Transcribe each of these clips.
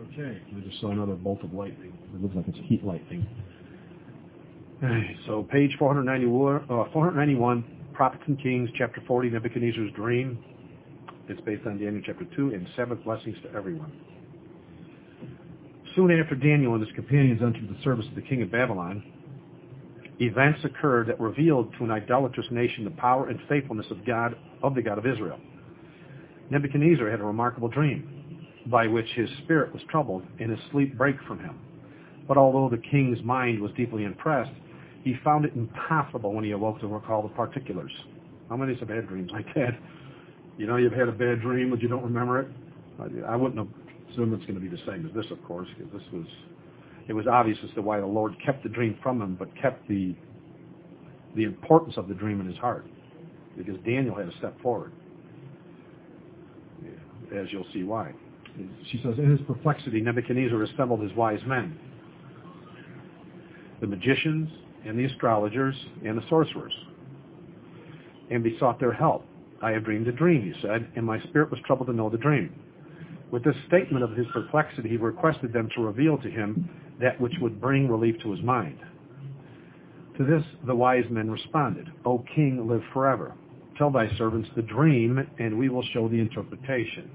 Okay, I just saw another bolt of lightning. It looks like it's heat lightning. So page 491, Prophets and Kings, chapter 40, Nebuchadnezzar's dream. It's based on Daniel chapter 2, and Sabbath blessings to everyone. Soon after Daniel and his companions entered the service of the king of Babylon, events occurred that revealed to an idolatrous nation the power and faithfulness of the God of Israel. Nebuchadnezzar had a remarkable dream, by which his spirit was troubled and his sleep brake from him. But although the king's mind was deeply impressed, he found it impossible when he awoke to recall the particulars. How many have had dreams like that? You know, you've had a bad dream, but you don't remember it. I wouldn't assume it's going to be the same as this, of course, because it was obvious as to why the Lord kept the dream from him, but kept the importance of the dream in his heart, because Daniel had to step forward, as you'll see why. She says, in his perplexity, Nebuchadnezzar assembled his wise men, the magicians and the astrologers and the sorcerers, and besought their help. I have dreamed a dream, he said, and my spirit was troubled to know the dream. With this statement of his perplexity, he requested them to reveal to him that which would bring relief to his mind. To this the wise men responded, O king, live forever. Tell thy servants the dream, and we will show the interpretation.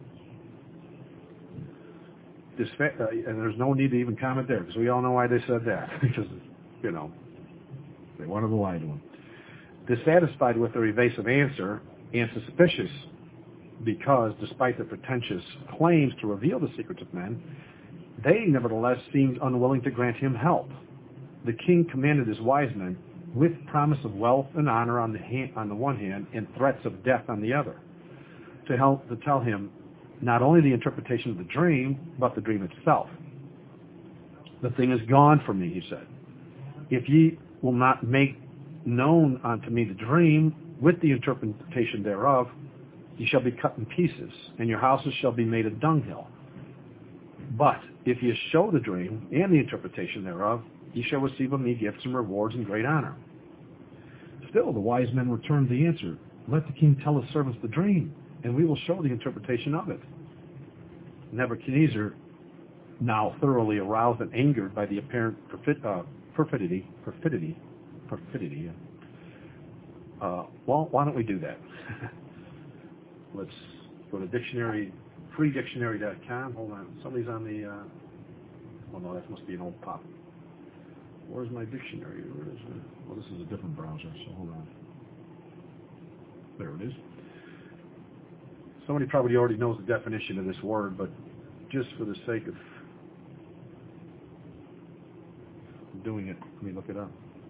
And there's no need to even comment there, because we all know why they said that. Because, you know, they wanted to lie to him. Dissatisfied with their evasive answer and suspicious because, despite their pretentious claims to reveal the secrets of men, they nevertheless seemed unwilling to grant him help. The king commanded his wise men, with promise of wealth and honor on the one hand and threats of death on the other, to tell him not only the interpretation of the dream, but the dream itself. The thing is gone from me, he said. If ye will not make known unto me the dream with the interpretation thereof, ye shall be cut in pieces, and your houses shall be made a dunghill. But if ye show the dream and the interpretation thereof, ye shall receive of me gifts and rewards and great honor. Still the wise men returned the answer, let the king tell his servants the dream, and we will show the interpretation of it. Nebuchadnezzar, now thoroughly aroused and angered by the apparent perfidy. Well, why don't we do that? Let's go to dictionary, freedictionary.com. Hold on. Somebody's on the, well, no, that must be an old pop. Where's my dictionary? Where is it? Well, this is a different browser, so hold on. There it is. Somebody probably already knows the definition of this word, but just for the sake of doing it, let me look it up.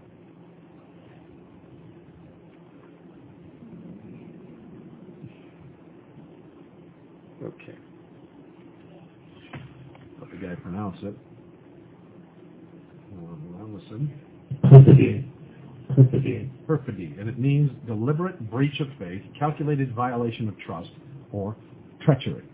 Okay. Let the guy pronounce it. Listen. Perfidy. And it means deliberate breach of faith, calculated violation of trust, or treachery.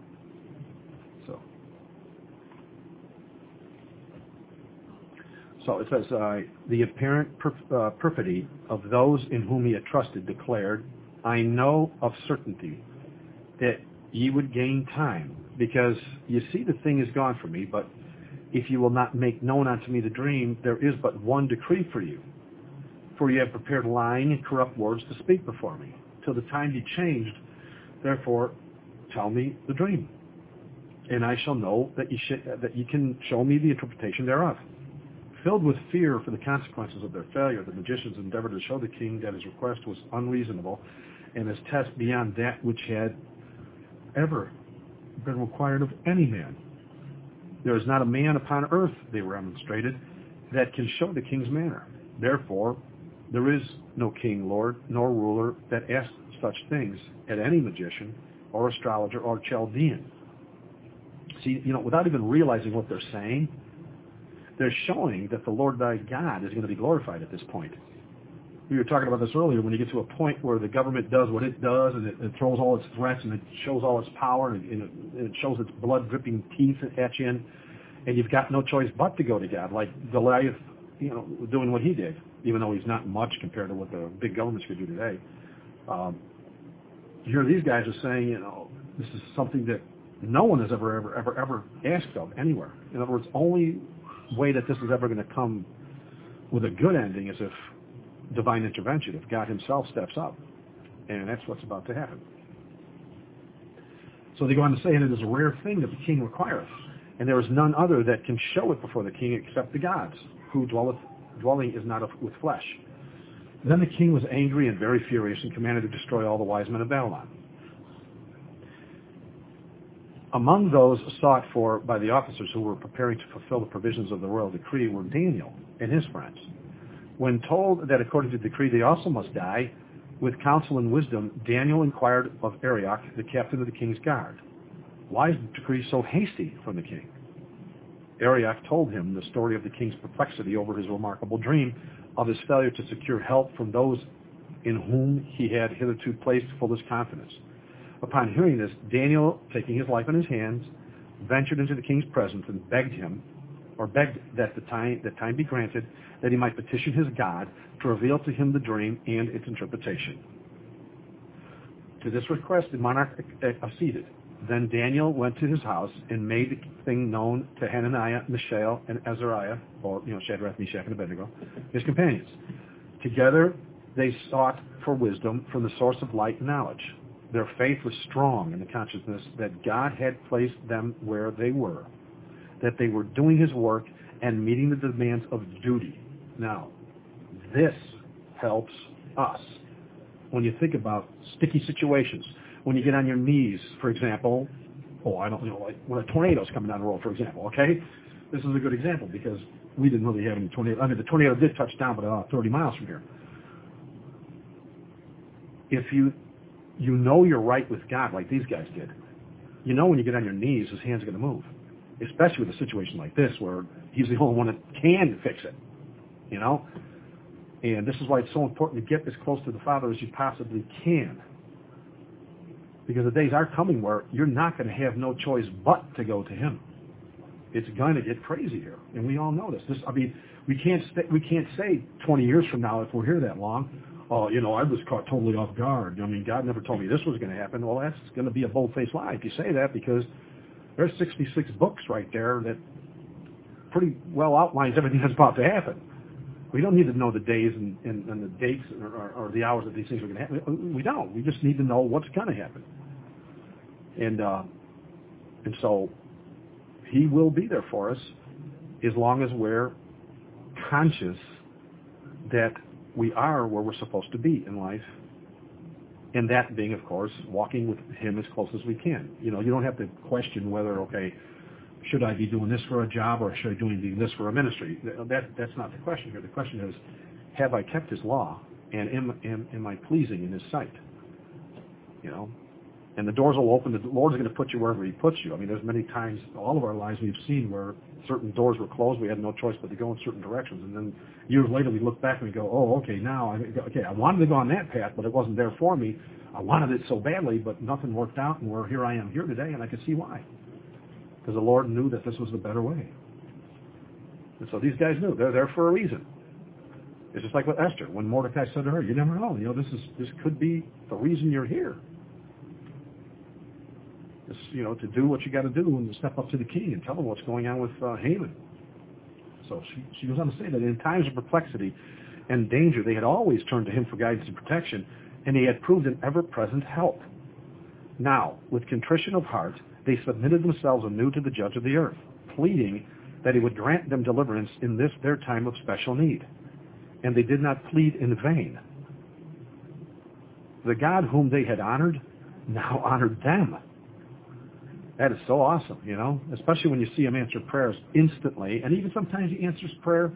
So it says, the apparent perfidy of those in whom he had trusted declared, I know of certainty that ye would gain time, because you see the thing is gone from me, but if you will not make known unto me the dream, there is but one decree for you. For ye have prepared lying and corrupt words to speak before me, till the time be changed. Therefore, tell me the dream, and I shall know that ye can show me the interpretation thereof. Filled with fear for the consequences of their failure, the magicians endeavored to show the king that his request was unreasonable, and his test beyond that which had ever been required of any man. There is not a man upon earth, they remonstrated, that can show the king's manner. Therefore, there is no king, lord, nor ruler that asks such things at any magician or astrologer or Chaldean. See, without even realizing what they're saying, they're showing that the Lord thy God is going to be glorified at this point. We were talking about this earlier. When you get to a point where the government does what it does, and it throws all its threats, and it shows all its power, and it shows its blood-dripping teeth at you, and you've got no choice but to go to God, like Goliath, doing what he did, even though he's not much compared to what the big governments could do today. Here these guys are saying, this is something that no one has ever asked of anywhere. In other words, only way that this is ever going to come with a good ending is if divine intervention, if God himself steps up. And that's what's about to happen. So they go on to say, and it is a rare thing that the king requireth, and there is none other that can show it before the king except the gods, who dwelling is not with flesh. Then the king was angry and very furious and commanded to destroy all the wise men of Babylon. Among those sought for by the officers who were preparing to fulfill the provisions of the royal decree were Daniel and his friends. When told that according to the decree they also must die, with counsel and wisdom, Daniel inquired of Arioch, the captain of the king's guard, "Why is the decree so hasty from the king?" Arioch told him the story of the king's perplexity over his remarkable dream, of his failure to secure help from those in whom he had hitherto placed fullest confidence. Upon hearing this, Daniel, taking his life in his hands, ventured into the king's presence and begged that the time be granted, that he might petition his God to reveal to him the dream and its interpretation. To this request the monarch acceded. Then Daniel went to his house and made the thing known to Hananiah, Mishael, and Azariah, or Shadrach, Meshach, and Abednego, his companions. Together they sought for wisdom from the source of light and knowledge. Their faith was strong in the consciousness that God had placed them where they were, that they were doing his work and meeting the demands of duty. Now, this helps us when you think about sticky situations. When you get on your knees, for example, like when a tornado's coming down the road, for example, okay? This is a good example because we didn't really have any tornado. I mean, the tornado did touch down, but about 30 miles from here. If you know you're right with God like these guys did, when you get on your knees, his hands are going to move, especially with a situation like this where he's the only one that can fix it, And this is why it's so important to get as close to the Father as you possibly can. Because the days are coming where you're not going to have no choice but to go to him. It's going to get crazy here, and we all know this. We can't say 20 years from now, if we're here that long, I was caught totally off guard. God never told me this was going to happen. Well, that's going to be a bold-faced lie if you say that, because there's 66 books right there that pretty well outlines everything that's about to happen. We don't need to know the days and the dates or the hours that these things are going to happen. We don't. We just need to know what's going to happen. And so he will be there for us as long as we're conscious that we are where we're supposed to be in life. And that being, of course, walking with him as close as we can. You don't have to question whether, should I be doing this for a job or should I be doing this for a ministry? That's not the question here. The question is, have I kept his law, and am I pleasing in his sight? And the doors will open. The Lord's going to put you wherever he puts you. There's many times, all of our lives we've seen where certain doors were closed. We had no choice but to go in certain directions. And then years later we look back and we go, I wanted to go on that path, but it wasn't there for me. I wanted it so badly, but nothing worked out, and here I am here today, and I can see why. Because the Lord knew that this was the better way. And so these guys knew. They're there for a reason. It's just like with Esther. When Mordecai said to her, you never know. This could be the reason you're here. It's, to do what you got to do and step up to the king and tell him what's going on with Haman. So she goes on to say that in times of perplexity and danger, they had always turned to him for guidance and protection, and he had proved an ever-present help. Now, with contrition of heart, they submitted themselves anew to the judge of the earth, pleading that he would grant them deliverance in this their time of special need. And they did not plead in vain. The God whom they had honored now honored them. That is so awesome, especially when you see him answer prayers instantly. And even sometimes he answers prayer,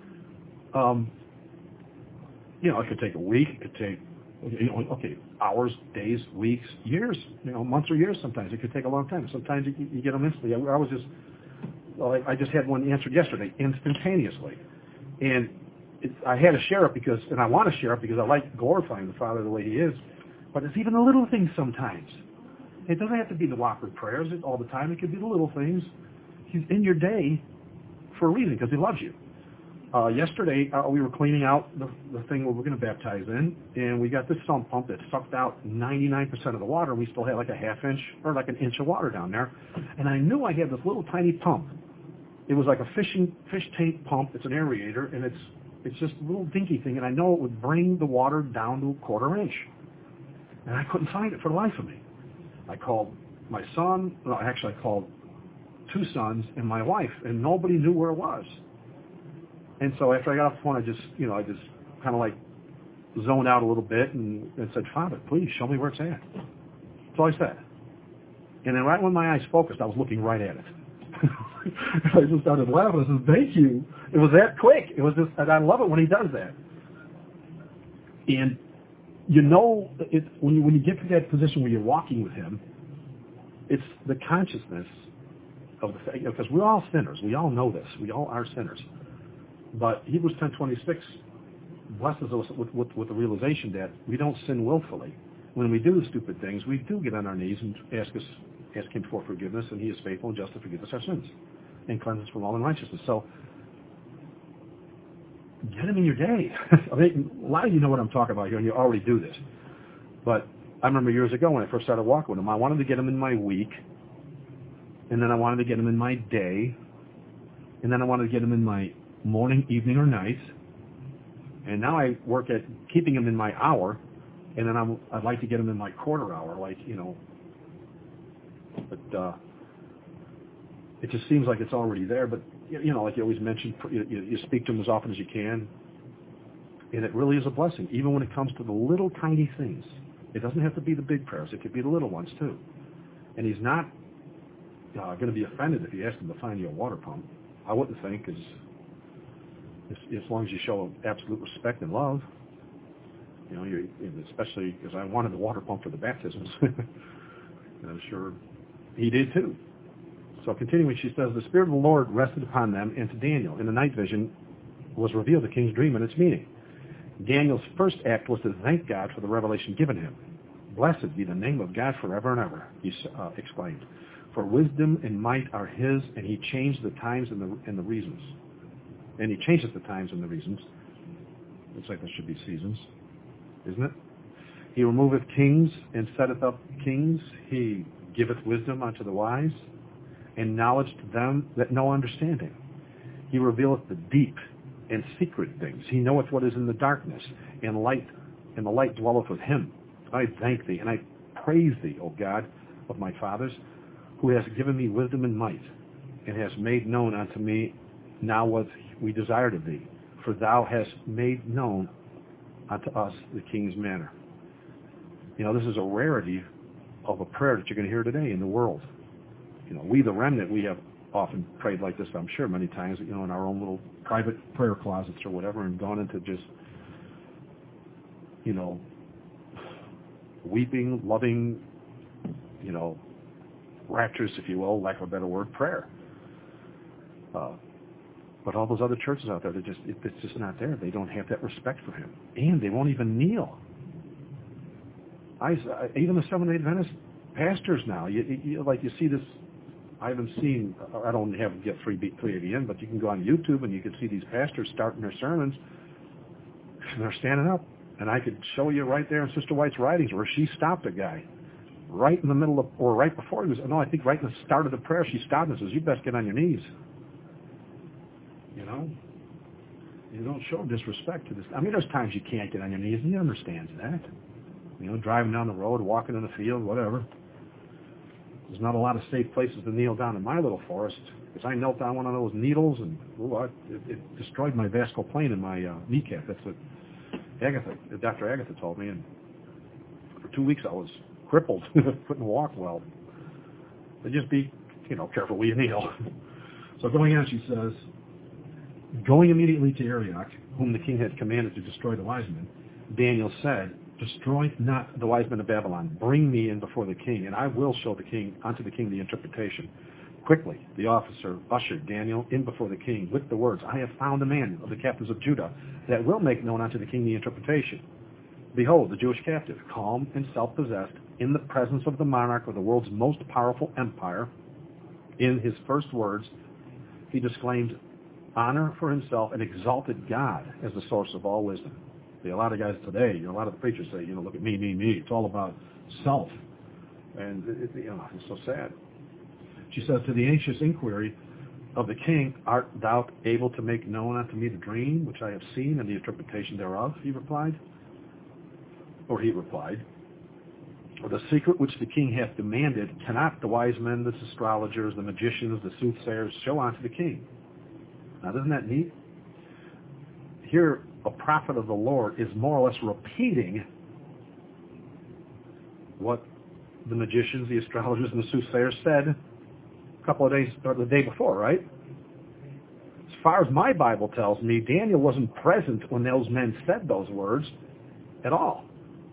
it could take a week, it could take, hours, days, weeks, years, months or years sometimes. It could take a long time. Sometimes you get them instantly. I just had one answered yesterday, instantaneously. And I had to share it and I want to share it because I like glorifying the Father the way he is. But it's even the little things sometimes. It doesn't have to be the whopper prayers all the time. It could be the little things. He's in your day for a reason, because he loves you. Yesterday, we were cleaning out the thing where we're going to baptize in, and we got this sump pump that sucked out 99% of the water. We still had like a half inch or like an inch of water down there. And I knew I had this little tiny pump. It was like a fish tank pump. It's an aerator, and it's just a little dinky thing, and I know it would bring the water down to a quarter inch. And I couldn't find it for the life of me. I called my son. No, actually, I called 2 sons and my wife, and nobody knew where it was. And so after I got off the phone, I just kind of like zoned out a little bit and said, Father, please show me where it's at. That's all I said. And then right when my eyes focused, I was looking right at it. I just started laughing. I said, thank you. It was that quick. It was just, and I love it when he does that. And you know, when you get to that position where you're walking with him, it's the consciousness of the fact, because we're all sinners. We all know this. We all are sinners. But Hebrews 10:26 blesses us with the realization that we don't sin willfully. When we do the stupid things, we do get on our knees and ask him for forgiveness, and he is faithful and just to forgive us our sins and cleanse us from all unrighteousness. So get him in your day. I mean, a lot of you know what I'm talking about here, and you already do this. But I remember years ago when I first started walking with him, I wanted to get him in my week, and then I wanted to get him in my day, and then I wanted to get him in my morning, evening, or night. And now I work at keeping him in my hour, and then I'd like to get him in my quarter hour, like, you know. But it just seems like it's already there. But, you know, like you always mention, you speak to him as often as you can. And it really is a blessing, even when it comes to the little tiny things. It doesn't have to be the big prayers. It could be the little ones, too. And he's not going to be offended if you ask him to find you a water pump. I wouldn't think, because as long as you show absolute respect and love, you know, especially because I wanted the water pump for the baptisms. And I'm sure he did too. So continuing, she says, the Spirit of the Lord rested upon them, and to Daniel in the night vision was revealed the king's dream and its meaning. Daniel's first act was to thank God for the revelation given him. Blessed be the name of God forever and ever, he exclaimed. For wisdom and might are his, and he changed the times and the reasons. And he changes the times and the reasons. Looks like there should be seasons, isn't it? He removeth kings and setteth up kings. He giveth wisdom unto the wise, and knowledge to them that know understanding. He revealeth the deep and secret things. He knoweth what is in the darkness, and the light dwelleth with him. I thank thee, and I praise thee, O God of my fathers, who hast given me wisdom and might, and hast made known unto me now what we desired of thee. For thou hast made known unto us the king's manner. You know, this is a rarity of a prayer that you're going to hear today in the world. You know, we, the remnant, we have often prayed like this, I'm sure, many times, you know, in our own little private prayer closets or whatever, and gone into just, you know, weeping, loving, you know, rapturous, if you will, lack of a better word, prayer. But all those other churches out there, it's just not there. They don't have that respect for him. And they won't even kneel. Even the Seventh-day Adventist pastors now, you see this. I haven't seen, I don't get 3ABN, but you can go on YouTube and you can see these pastors starting their sermons, and they're standing up. And I could show you right there in Sister White's writings where she stopped a guy right in the middle of, or right before he was, no, I think right in the start of the prayer, she stopped and says, you best get on your knees. You know? You don't show disrespect to this. I mean, there's times you can't get on your knees, and he understands that. You know, driving down the road, walking in the field, whatever. There's not a lot of safe places to kneel down in my little forest, because I knelt down one of those needles, and it destroyed my vascular in my kneecap. That's what Dr. Agatha told me, and for 2 weeks I was crippled, couldn't walk well. So just be, you know, careful where you kneel. So going on, she says, going immediately to Arioch, whom the king had commanded to destroy the wise men, Daniel said, destroy not the wise men of Babylon. Bring me in before the king, and I will show unto the king the interpretation. Quickly, the officer ushered Daniel in before the king with the words, I have found a man of the captains of Judah that will make known unto the king the interpretation. Behold, the Jewish captive, calm and self-possessed, in the presence of the monarch of the world's most powerful empire. In his first words, he disclaimed honor for himself and exalted God as the source of all wisdom. See, a lot of guys today, a lot of the preachers say, look at me, me, me. It's all about self. And, it's so sad. She says, to the anxious inquiry of the king, art thou able to make known unto me the dream which I have seen and the interpretation thereof? He replied. Or he replied, the secret which the king hath demanded cannot the wise men, the astrologers, the magicians, the soothsayers show unto the king. Now, isn't that neat? Here, a prophet of the Lord is more or less repeating what the magicians, the astrologers, and the soothsayers said a couple of days, or the day before, right? As far as my Bible tells me, Daniel wasn't present when those men said those words at all.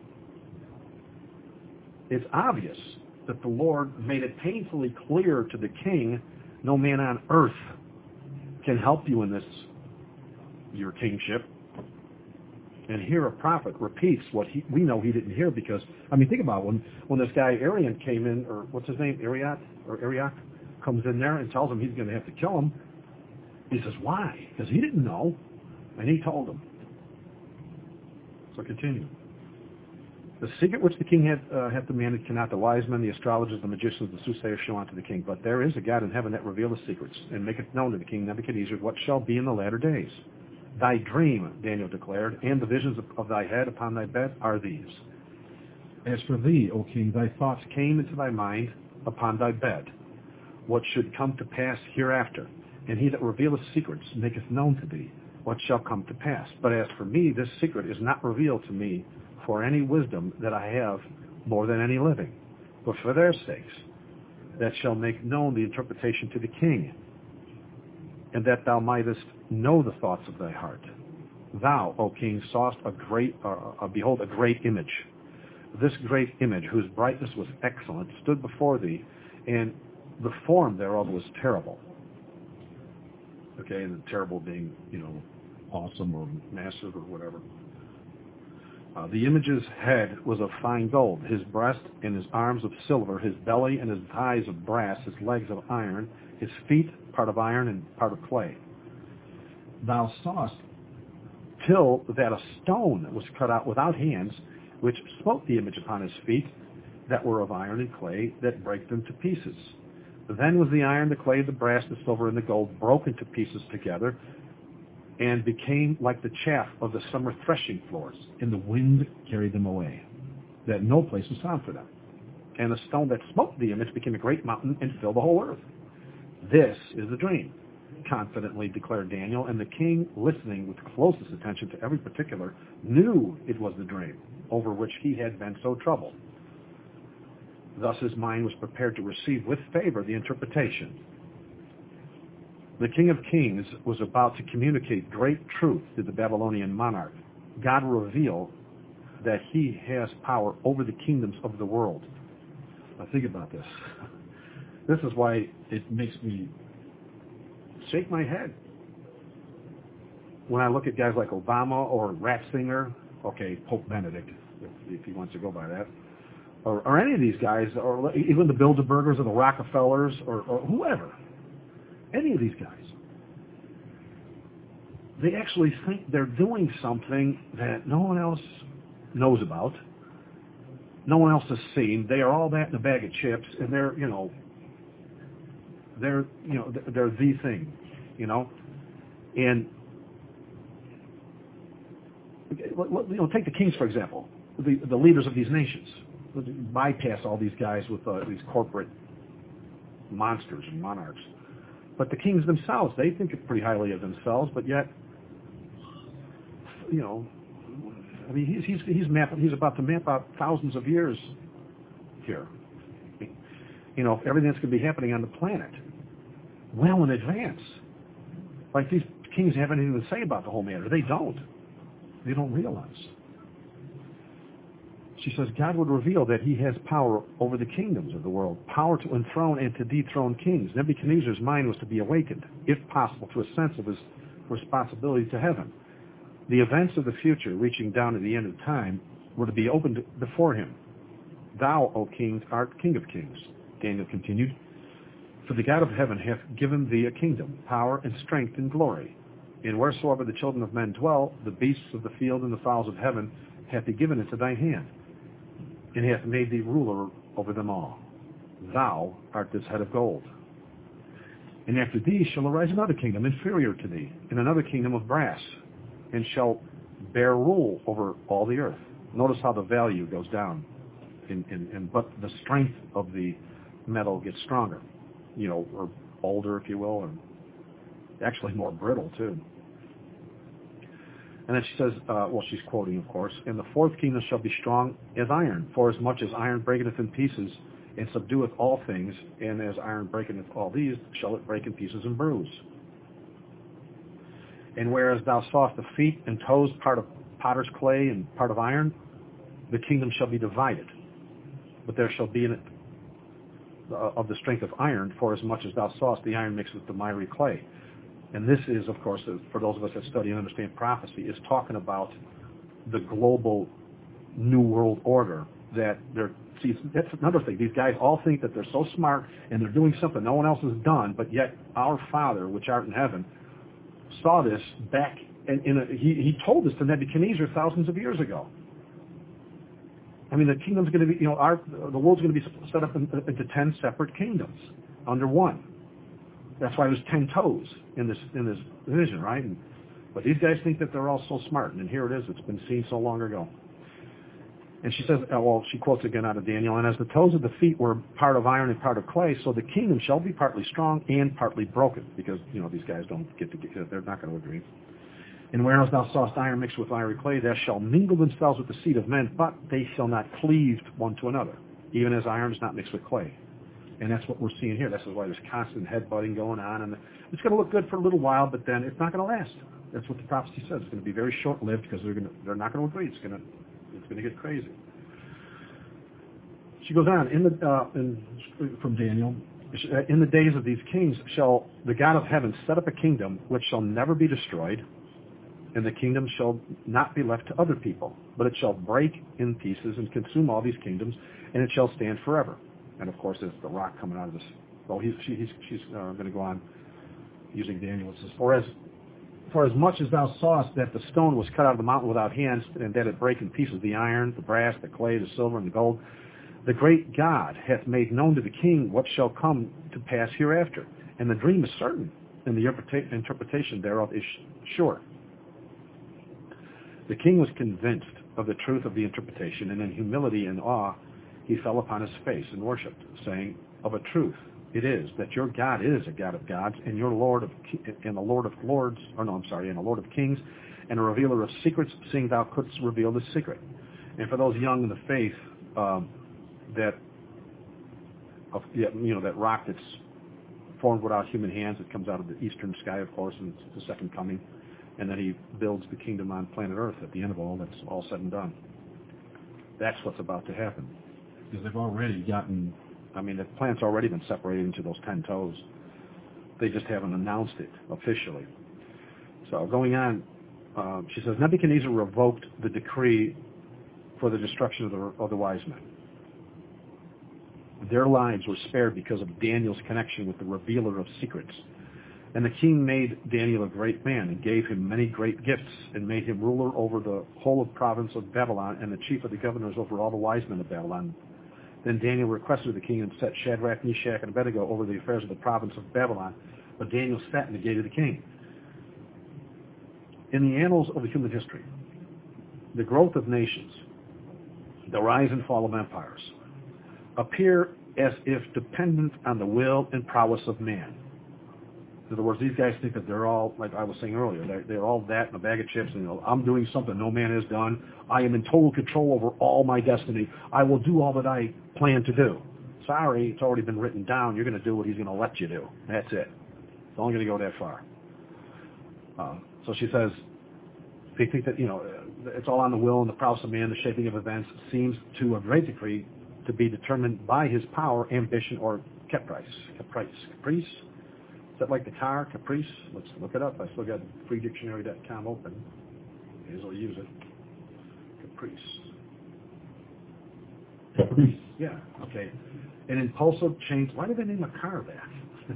It's obvious that the Lord made it painfully clear to the king, no man on earth can help you in this, your kingship. And here a prophet repeats what we know he didn't hear because, think about it. When this guy Arian came in, or what's his name, Arioch, comes in there and tells him he's going to have to kill him, he says, why? Because he didn't know, and he told him. So continue. The secret which the king hath demanded cannot the wise men, the astrologers, the magicians, the soothsayers show unto the king. But there is a God in heaven that revealeth secrets, and maketh known to the king Nebuchadnezzar what shall be in the latter days. Thy dream, Daniel declared, and the visions of thy head upon thy bed are these. As for thee, O king, thy thoughts came into thy mind upon thy bed, what should come to pass hereafter. And he that revealeth secrets maketh known to thee what shall come to pass. But as for me, this secret is not revealed to me for any wisdom that I have more than any living, but for their sakes, that shall make known the interpretation to the king, and that thou mightest know the thoughts of thy heart. Thou, O king, sawest behold, a great image. This great image, whose brightness was excellent, stood before thee, and the form thereof was terrible. Okay, and the terrible being, awesome or massive or whatever. The image's head was of fine gold, his breast and his arms of silver, his belly and his thighs of brass, his legs of iron, his feet part of iron and part of clay. Thou sawest till that a stone was cut out without hands, which smote the image upon his feet, that were of iron and clay, that brake them to pieces. Then was the iron, the clay, the brass, the silver, and the gold broken to pieces together, and became like the chaff of the summer threshing floors, and the wind carried them away, that no place was found for them. And the stone that smote the image became a great mountain and filled the whole earth. This is the dream, confidently declared Daniel, and the king, listening with closest attention to every particular, knew it was the dream, over which he had been so troubled. Thus his mind was prepared to receive with favor the interpretation. The King of Kings was about to communicate great truth to the Babylonian monarch. God revealed that he has power over the kingdoms of the world. Now think about this. This is why it makes me shake my head when I look at guys like Obama or Ratzinger, okay, Pope Benedict, if he wants to go by that, or any of these guys, or even the Bilderbergers or the Rockefellers or whoever. Any of these guys, they actually think they're doing something that no one else knows about, no one else has seen. They are all that in a bag of chips, and they're the thing, And take the kings for example, the leaders of these nations. Bypass all these guys with these corporate monsters and monarchs. But the kings themselves, they think pretty highly of themselves, but yet, he's about to map out thousands of years here. Everything that's going to be happening on the planet, well in advance. Like these kings have anything to say about the whole matter. They don't. They don't realize. She says God would reveal that he has power over the kingdoms of the world, power to enthrone and to dethrone kings. Nebuchadnezzar's mind was to be awakened, if possible, to a sense of his responsibility to heaven. The events of the future, reaching down to the end of time, were to be opened before him. Thou, O king, art King of kings, Daniel continued. For the God of heaven hath given thee a kingdom, power, and strength, and glory. And wheresoever the children of men dwell, the beasts of the field and the fowls of heaven hath he given into thine hand, and hath made thee ruler over them all. Thou art this head of gold. And after thee shall arise another kingdom inferior to thee, and another kingdom of brass, and shall bear rule over all the earth. Notice how the value goes down, but the strength of the metal gets stronger, or older, if you will, or actually more brittle, too. And then she says, she's quoting, of course, and the fourth kingdom shall be strong as iron, for as much as iron breaketh in pieces, and subdueth all things, and as iron breaketh all these, shall it break in pieces and bruise. And whereas thou sawest the feet and toes, part of potter's clay and part of iron, the kingdom shall be divided. But there shall be in it of the strength of iron, for as much as thou sawest the iron mixed with the miry clay. And this is, of course, for those of us that study and understand prophecy, is talking about the global new world order that they're. See, that's another thing. These guys all think that they're so smart and they're doing something no one else has done, but yet our Father, which art in heaven, saw this back, and he told this to Nebuchadnezzar thousands of years ago. I mean, the kingdom's going to be, the world's going to be set up into 10 separate kingdoms under one. That's why there's 10 toes in this vision, right? But these guys think that they're all so smart, and here it is. It's been seen so long ago. And she says, she quotes again out of Daniel, and as the toes of the feet were part of iron and part of clay, so the kingdom shall be partly strong and partly broken, because, these guys don't they're not going to agree. And whereas thou sawest iron mixed with miry clay, they shall mingle themselves with the seed of men, but they shall not cleave one to another, even as iron is not mixed with clay. And that's what we're seeing here. This is why there's constant headbutting going on, and it's going to look good for a little while, but then it's not going to last. That's what the prophecy says. It's going to be very short-lived because they're not going to agree. It's going to get crazy. She goes on from Daniel. In the days of these kings shall the God of heaven set up a kingdom which shall never be destroyed, and the kingdom shall not be left to other people, but it shall break in pieces and consume all these kingdoms, and it shall stand forever. And of course, there's the rock coming out of this. Well, she's going to go on using Daniel. It says, For as much as thou sawest that the stone was cut out of the mountain without hands, and that it brake in pieces the iron, the brass, the clay, the silver, and the gold, the great God hath made known to the king what shall come to pass hereafter. And the dream is certain, and the interpretation thereof is sure. The king was convinced of the truth of the interpretation, and in humility and awe he fell upon his face and worshipped, saying, Of a truth it is that your God is a God of gods, and your Lord of and a Lord of lords, and a Lord of kings, and a revealer of secrets, seeing thou couldst reveal this secret. And for those young in the faith, that rock that's formed without human hands, it comes out of the eastern sky, of course, and it's the second coming, and then he builds the kingdom on planet Earth at the end of all that's all said and done. That's what's about to happen, because they've already gotten. The planet's already been separated into those 10 toes. They just haven't announced it officially. So going on, she says, Nebuchadnezzar revoked the decree for the destruction of the wise men. Their lives were spared because of Daniel's connection with the revealer of secrets. And the king made Daniel a great man and gave him many great gifts and made him ruler over the whole of province of Babylon and the chief of the governors over all the wise men of Babylon. Then Daniel requested the king and set Shadrach, Meshach, and Abednego over the affairs of the province of Babylon. But Daniel sat in the gate of the king. In the annals of human history, the growth of nations, the rise and fall of empires, appear as if dependent on the will and prowess of man. In other words, these guys think that they're all, like I was saying earlier, they're all that in a bag of chips, and I'm doing something no man has done. I am in total control over all my destiny. I will do all that I plan to do. Sorry, it's already been written down. You're going to do what he's going to let you do. That's it. It's only going to go that far. So she says, they think that, it's all on the will and the prowess of man. The shaping of events seems to a great degree to be determined by his power, ambition, or caprice. Caprice? Is that like the car, caprice? Let's look it up. I still got freedictionary.com open. May as well use it. Caprice. Yeah, okay. An impulsive change. Why did they name a car that?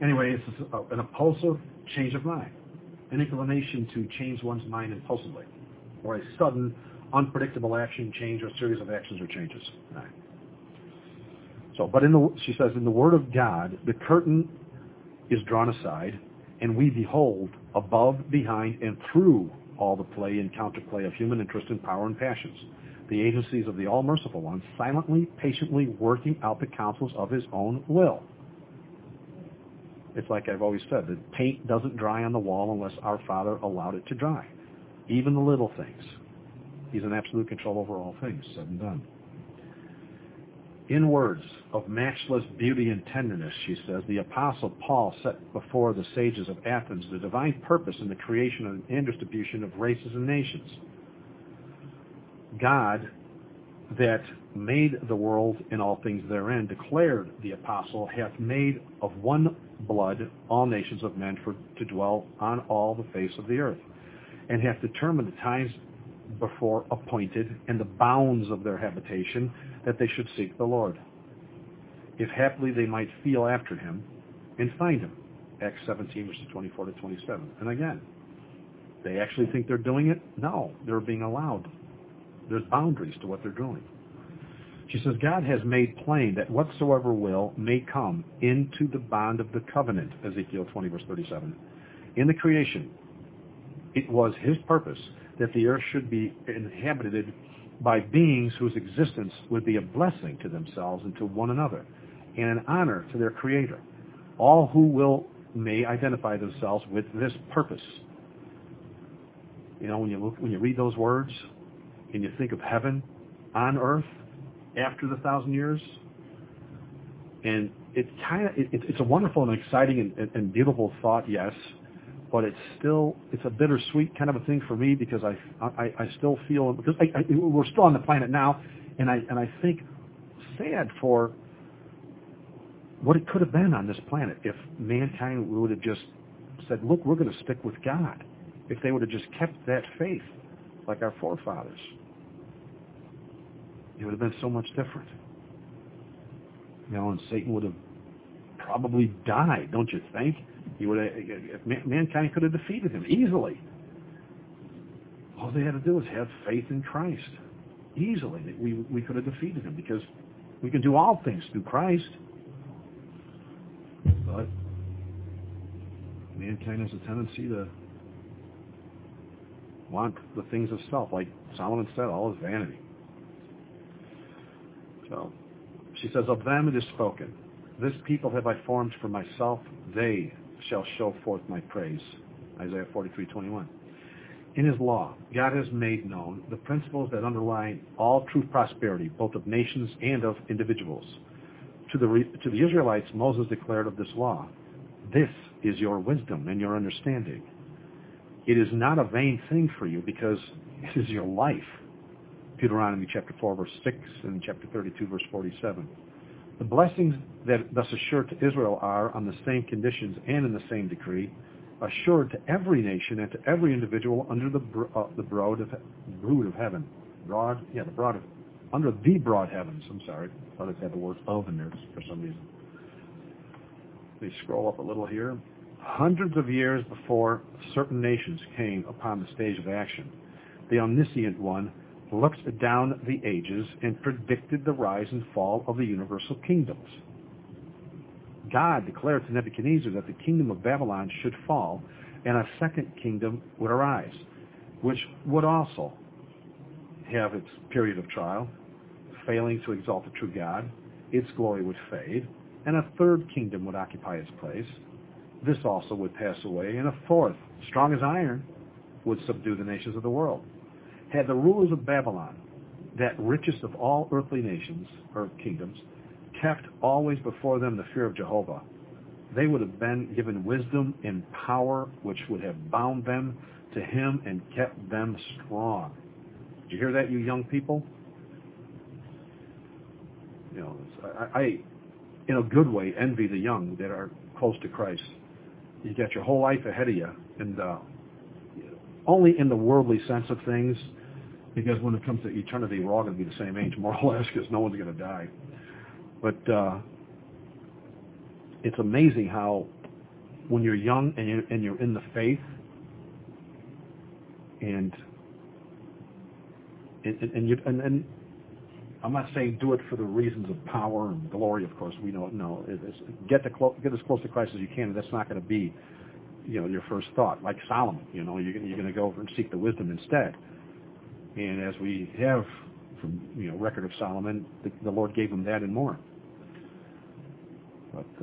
Anyway, it's an impulsive change of mind, an inclination to change one's mind impulsively, or a sudden, unpredictable action, change, or series of actions or changes. Right. So, but she says, in the Word of God, the curtain is drawn aside, and we behold above, behind, and through all the play and counterplay of human interest and power and passions, the agencies of the all-merciful one, silently, patiently working out the counsels of his own will. It's like I've always said, the paint doesn't dry on the wall unless our Father allowed it to dry. Even the little things. He's in absolute control over all things, said and done. In words of matchless beauty and tenderness, she says, the Apostle Paul set before the sages of Athens the divine purpose in the creation and distribution of races and nations. God, that made the world and all things therein, declared, the Apostle, hath made of one blood all nations of men to dwell on all the face of the earth, and hath determined the times before appointed and the bounds of their habitation, that they should seek the Lord, if haply they might feel after him and find him. Acts 17, verses 24 to 27. And again, they actually think they're doing it? No, they're being allowed. There's boundaries to what they're doing. She says, God has made plain that whatsoever will may come into the bond of the covenant, Ezekiel 20, verse 37. In the creation, it was his purpose that the earth should be inhabited by beings whose existence would be a blessing to themselves and to one another, and an honor to their Creator. All who will may identify themselves with this purpose. You know, when you read those words, and you think of heaven on earth after the 1,000 years, and it's a wonderful and exciting and beautiful thought, yes, but it's a bittersweet kind of a thing for me, because I still feel, because we're still on the planet now, and I think sad for what it could have been on this planet if mankind would have just said, look, we're going to stick with God. If they would have just kept that faith like our forefathers, it would have been so much different. You know, and Satan would have probably died, don't you think? He would have, mankind could have defeated him easily. All they had to do was have faith in Christ. Easily, we could have defeated him, because we can do all things through Christ. But mankind has a tendency to want the things of self, like Solomon said, all is vanity. So, she says, of them it is spoken, this people have I formed for myself, they shall show forth my praise. Isaiah 43:21. In his law, God has made known the principles that underlie all true prosperity, both of nations and of individuals. To the Israelites, Moses declared of this law, this is your wisdom and your understanding. It is not a vain thing for you, because it is your life. Deuteronomy chapter 4, verse 6, and chapter 32, verse 47. The blessings that thus assured to Israel are, on the same conditions and in the same decree, assured to every nation and to every individual under the broad of heaven. Under the broad heavens. I'm sorry. I thought it had the word of in there for some reason. Let me scroll up a little here. Hundreds of years before certain nations came upon the stage of action, the omniscient one looked down the ages and predicted the rise and fall of the universal kingdoms. God declared to Nebuchadnezzar that the kingdom of Babylon should fall and a second kingdom would arise, which would also have its period of trial. Failing to exalt the true God, its glory would fade, and a third kingdom would occupy its place. This also would pass away, and a fourth, strong as iron, would subdue the nations of the world. Had the rulers of Babylon, that richest of all earthly nations, or kingdoms, kept always before them the fear of Jehovah, they would have been given wisdom and power, which would have bound them to him and kept them strong. Did you hear that, you young people? You know, I in a good way, envy the young that are close to Christ. You got your whole life ahead of you, and only in the worldly sense of things, because when it comes to eternity, we're all going to be the same age, more or less, because no one's going to die. But it's amazing how when you're young and you're in the faith, and I'm not saying do it for the reasons of power and glory. Of course, we don't know. Get as close to Christ as you can. And that's not going to be, your first thought. Like Solomon, you're going to go over and seek the wisdom instead. And as we have from record of Solomon, the Lord gave him that and more. But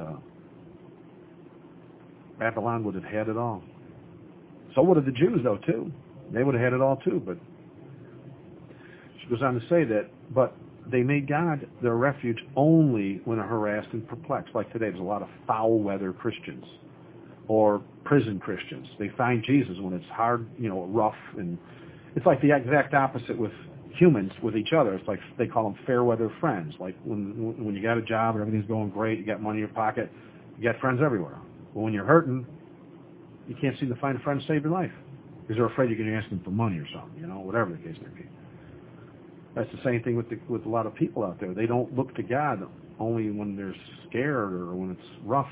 Babylon would have had it all. So would have the Jews, though, too. They would have had it all, too. But she goes on to say that, but they made God their refuge only when harassed and perplexed. Like today, there's a lot of foul-weather Christians or prison Christians. They find Jesus when it's hard, rough, and it's like the exact opposite with humans, with each other. It's like they call them fair-weather friends. Like when you got a job and everything's going great, you got money in your pocket, you got friends everywhere. But when you're hurting, you can't seem to find a friend to save your life because they're afraid you're going to ask them for money or something, whatever the case may be. That's the same thing with a lot of people out there. They don't look to God only when they're scared or when it's rough,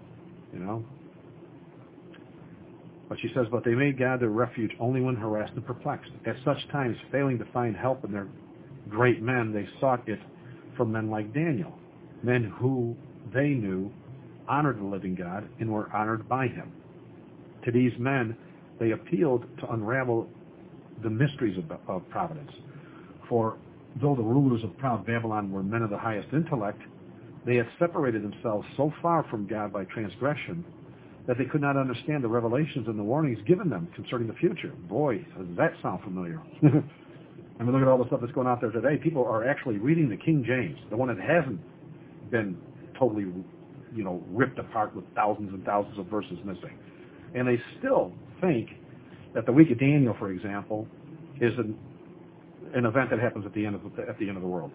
But she says, but they made God their refuge only when harassed and perplexed. At such times, failing to find help in their great men, they sought it from men like Daniel, men who they knew honored the living God and were honored by him. To these men, they appealed to unravel the mysteries of providence. For though the rulers of proud Babylon were men of the highest intellect, they had separated themselves so far from God by transgression that they could not understand the revelations and the warnings given them concerning the future. Boy, does that sound familiar. I mean, look at all the stuff that's going out there today. People are actually reading the King James, the one that hasn't been totally, ripped apart with thousands and thousands of verses missing. And they still think that the week of Daniel, for example, is an event that happens at the end of the world.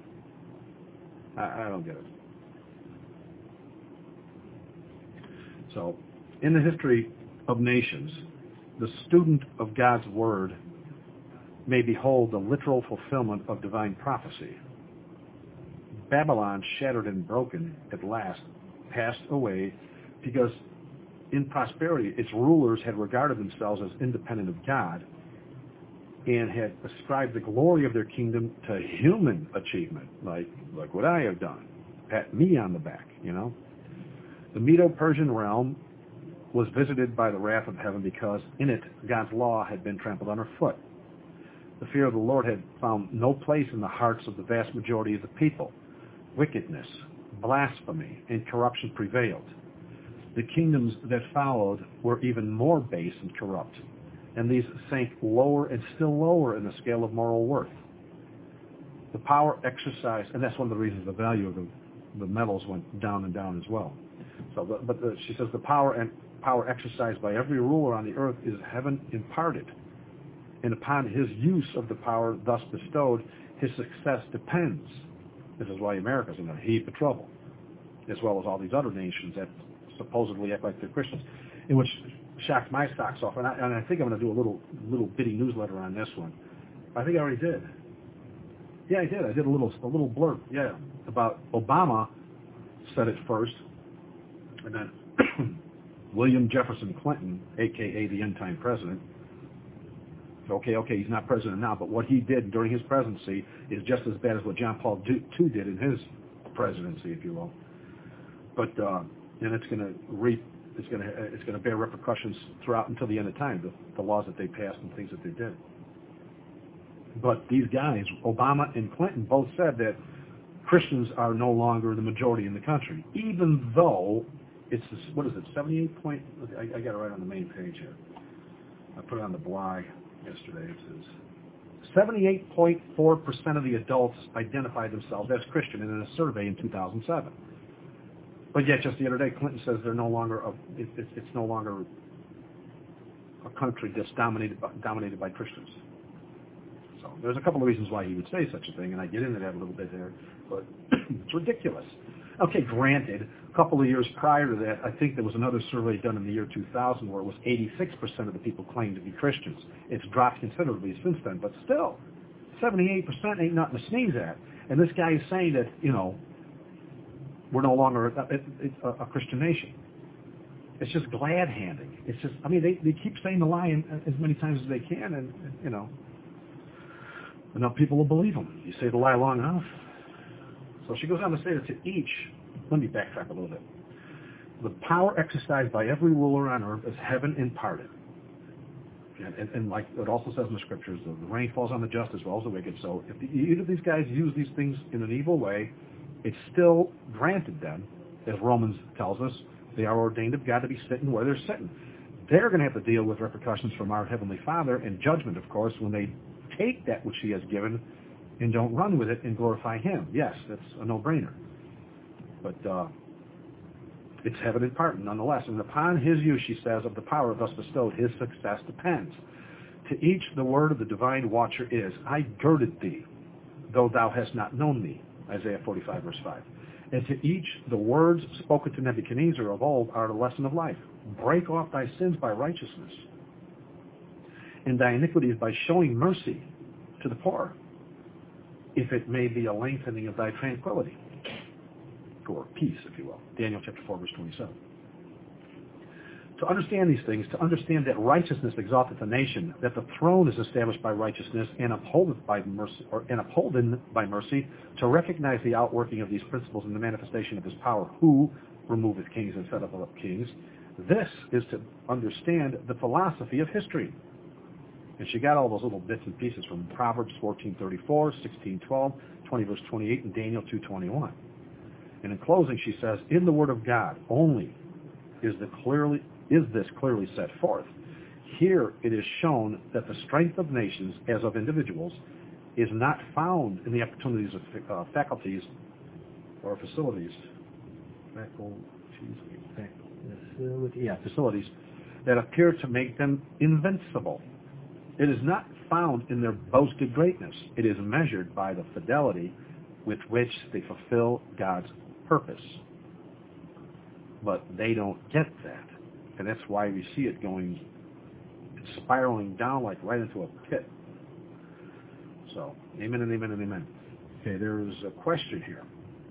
I don't get it. So, in the history of nations, the student of God's Word may behold the literal fulfillment of divine prophecy. Babylon, shattered and broken at last, passed away because in prosperity its rulers had regarded themselves as independent of God and had ascribed the glory of their kingdom to human achievement, like, look what I have done, pat me on the back, The Medo-Persian realm was visited by the wrath of heaven because in it God's law had been trampled underfoot. The fear of the Lord had found no place in the hearts of the vast majority of the people. Wickedness, blasphemy, and corruption prevailed. The kingdoms that followed were even more base and corrupt, and these sank lower and still lower in the scale of moral worth. The power exercised, and that's one of the reasons the value of the metals went down and down as well. So, she says the power exercised by every ruler on the earth is heaven imparted, and upon his use of the power thus bestowed, his success depends. This is why America's in a heap of trouble, as well as all these other nations that supposedly act like they're Christians, in which shocked my socks off. And I think I'm going to do a little bitty newsletter on this one. I think I already did. Yeah, I did. I did a little blurb. Yeah, about Obama said it first, and then William Jefferson Clinton, a.k.a. the end-time president. Okay, he's not president now, but what he did during his presidency is just as bad as what John Paul II did in his presidency, if you will. But and it's going to bear repercussions throughout until the end of time. The laws that they passed and things that they did. But these guys, Obama and Clinton, both said that Christians are no longer the majority in the country, even though it's 78 point. I got it right on the main page here. I put it on the blog yesterday. It says 78.4% of the adults identify themselves as Christian in a survey in 2007. But yet, just the other day, Clinton says they're no longer it's no longer a country that's dominated by Christians. So there's a couple of reasons why he would say such a thing, and I get into that a little bit there, but it's ridiculous. Okay, granted, a couple of years prior to that, I think there was another survey done in the year 2000 where it was 86% of the people claimed to be Christians. It's dropped considerably since then, but still, 78% ain't nothing to sneeze at. And this guy is saying that, we're no longer a Christian nation. It's just glad handing. It's just, I mean, they keep saying the lie as many times as they can, and enough people will believe them. You say the lie long enough. So she goes on to say that to each, let me backtrack a little bit. The power exercised by every ruler on earth is heaven imparted. And like it also says in the scriptures, the rain falls on the just as well as the wicked. So if either of these guys use these things in an evil way, it's still granted them, as Romans tells us, they are ordained of God to be sitting where they're sitting. They're going to have to deal with repercussions from our Heavenly Father and judgment, of course, when they take that which He has given and don't run with it and glorify Him. Yes, that's a no-brainer. But it's heaven imparted nonetheless. And upon His use, she says, of the power thus bestowed, His success depends. To each the word of the divine watcher is, I girded thee, though thou hast not known me. Isaiah 45, verse 5. And to each the words spoken to Nebuchadnezzar of old are the lesson of life. Break off thy sins by righteousness, and thy iniquities by showing mercy to the poor, if it may be a lengthening of thy tranquility, or peace, if you will. Daniel chapter 4, verse 27. To understand these things, to understand that righteousness exalteth the nation, that the throne is established by righteousness and upholden by mercy, to recognize the outworking of these principles in the manifestation of His power, who removeth kings and setteth up kings. This is to understand the philosophy of history. And she got all those little bits and pieces from Proverbs 14:34, 16:12, 20 verse 28, and Daniel 2:21. And in closing, she says, in the Word of God only is this clearly set forth. Here it is shown that the strength of nations, as of individuals, is not found in the opportunities of faculties or facilities that appear to make them invincible. It is not found in their boasted greatness. It is measured by the fidelity with which they fulfill God's purpose. But they don't get that. And that's why we see it going, spiraling down like right into a pit. So, amen and amen and amen. Okay, there's a question here.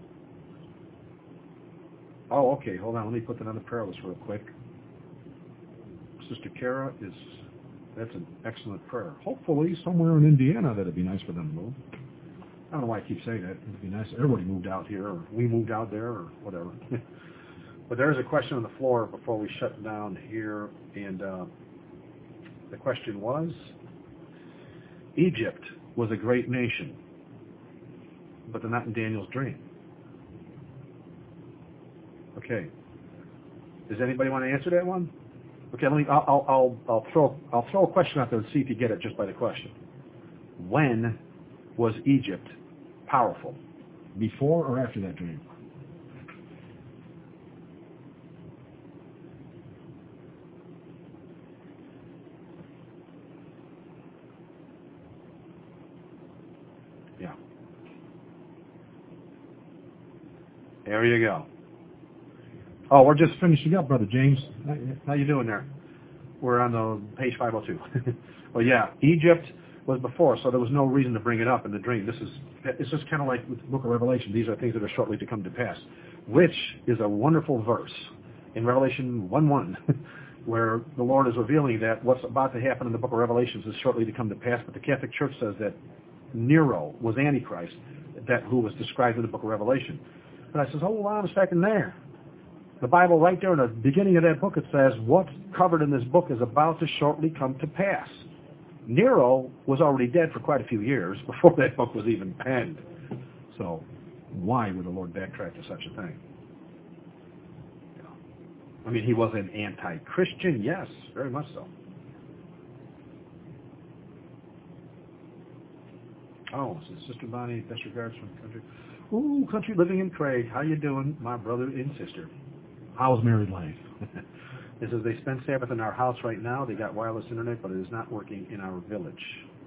Oh, okay, hold on. Let me put that on the prayer list real quick. Sister Kara, that's an excellent prayer. Hopefully somewhere in Indiana that'd be nice for them to move. I don't know why I keep saying that. It'd be nice if everybody moved out here, or we moved out there, or whatever. But there's a question on the floor before we shut down here, and the question was, Egypt was a great nation, but they're not in Daniel's dream. Okay. Does anybody want to answer that one? Okay, I'll throw a question out there and see if you get it just by the question. When was Egypt powerful? Before or after that dream? Yeah. There you go. Oh, we're just finishing up, Brother James. How you doing there? We're on the page 502. Well, yeah, Egypt was before, so there was no reason to bring it up in the dream. It's just kind of like with the book of Revelation. These are things that are shortly to come to pass, which is a wonderful verse in Revelation 1:1, where the Lord is revealing that what's about to happen in the book of Revelations is shortly to come to pass, but the Catholic Church says that Nero was Antichrist, who was described in the book of Revelation. And I says, hold on a second there. The Bible right there in the beginning of that book, it says, what's covered in this book is about to shortly come to pass. Nero was already dead for quite a few years before that book was even penned. So why would the Lord backtrack to such a thing? I mean, he was an anti-Christian, yes, very much so. Oh, so Sister Bonnie, best regards from country. Ooh, country living in Craig. How you doing, my brother and sister? How's married life? It says they spend Sabbath in our house right now. They got wireless internet, but it is not working in our village.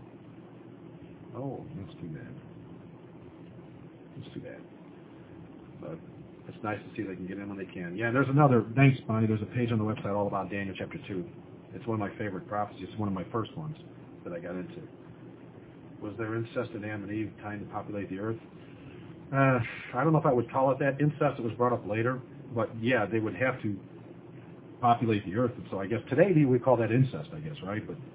Oh, that's too bad. That's too bad. But it's nice to see they can get in when they can. Yeah, there's another, thanks, Bonnie, there's a page on the website all about Daniel chapter 2. It's one of my favorite prophecies. It's one of my first ones that I got into. Was there incest in Adam and Eve trying to populate the earth? I don't know if I would call it that. Incest, it was brought up later. But, yeah, they would have to populate the earth. And so I guess today we call that incest, I guess, right? But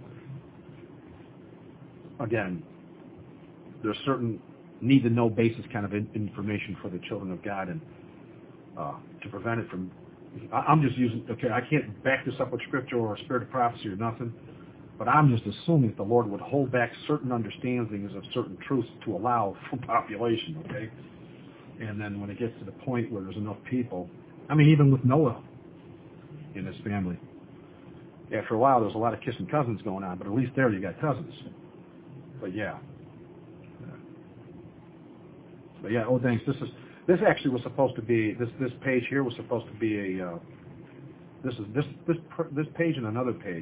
again, there's certain need-to-know basis kind of information for the children of God, and to prevent it from. I'm just using. Okay, I can't back this up with scripture or spirit of prophecy or nothing, but I'm just assuming that the Lord would hold back certain understandings of certain truths to allow for population. Okay, and then when it gets to the point where there's enough people, I mean, even with Noah in his family, after a while there's a lot of kissing cousins going on, but at least there you got cousins. But yeah. But yeah, oh thanks. This actually was supposed to be this page here was supposed to be a this page and another page.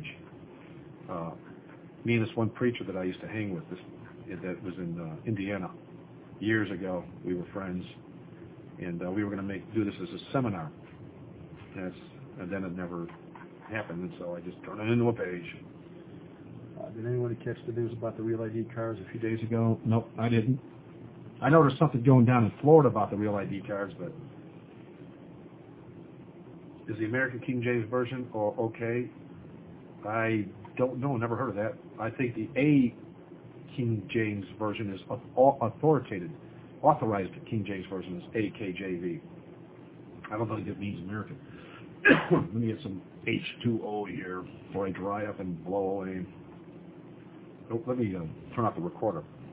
Me and this one preacher that I used to hang with, that was in Indiana years ago. We were friends, and we were going to do this as a seminar. And then it never happened, and so I just turned it into a page. Did anyone catch the news about the Real ID cards a few days ago? Nope, I didn't. I know there's something going down in Florida about the Real ID cards, but is the American King James Version okay? I don't know. Never heard of that. I think the A King James Version is authoritative. Authorized King James Version is AKJV. I don't think it means American. Let me get some H2O here before I dry up and blow away. Oh, let me turn off the recorder.